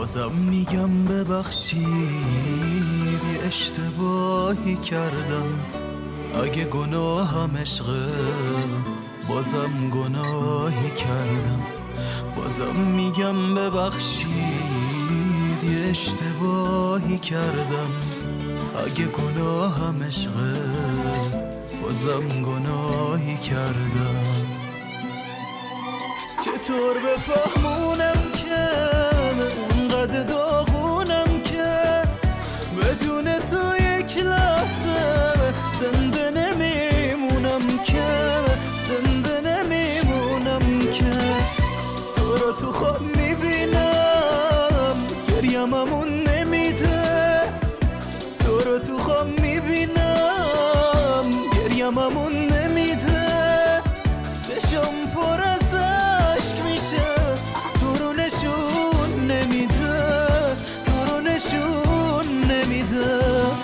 بازم میگم ببخشید یه اشتباهی کردم. اگه گناهم عشقه بازم گناهی کردم. بازم میگم ببخشید یه اشتباهی کردم. اگه گناهم عشقه بازم گناهی کردم. چطور بفهمونم که اونقدر داغونم که بدون تو یک لحظه زنده نمیمونم که زنده نمیمونم که تو رو تو خواب میبینم گریم همون نمیده. تو رو تو خواب میبینم گریم همون نمیده. چشم پر از عشق میشه تو رو نشون نمیده. تو رو نشون نمیده.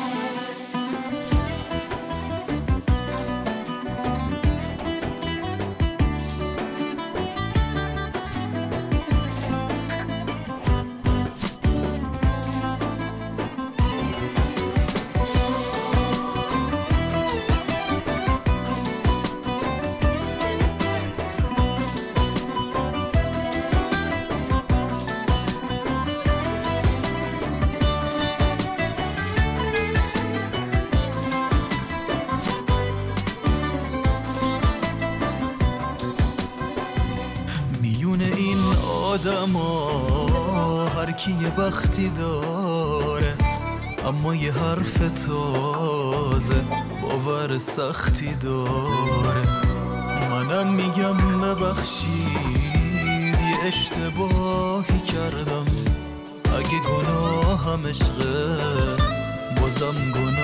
میون این آدم ها هر کی یه بختی داره، اما یه حرف تازه باور سختی داره. منم میگم ببخشید یه اشتباهی کردم. اگه گناهم عشقه بازم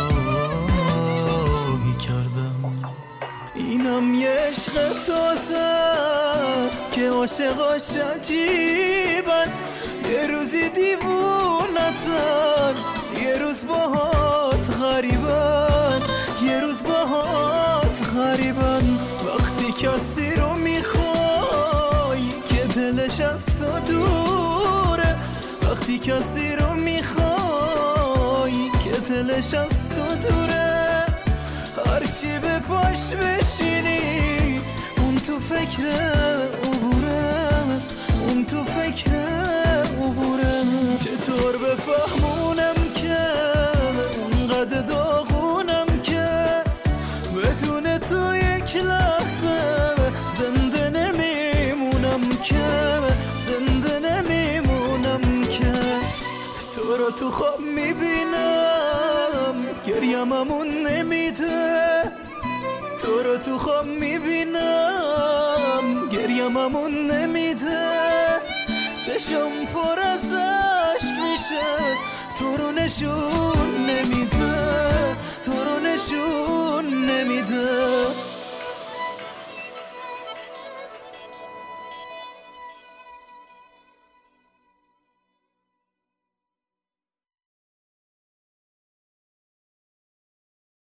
گناهی کردم. اینم یه عشق تازه است که عاشقاش عجیبن. یه روزی دیوونتن یه روز باهات غریبن. یه روز باهات غریبن. وقتی کسی رو میخوای که دلش از تو دوره. وقتی کسی رو میخوای که دلش از تو دوره. هرچی به پاش بشینی اون تو فکر عبوره. اون تو فکر عبوره. چطور بفهمونم که اونقدر داغونم که بدون تو یک لحظه زنده نمیمونم که زنده نمیمونم که تو رو تو خواب میبینم گریم همون نمیده. تو رو تو خواب میبینم گریم همون نمیده. چشم پر از عشق میشه تو رو نشون نمیده. تو رو نشون نمیده.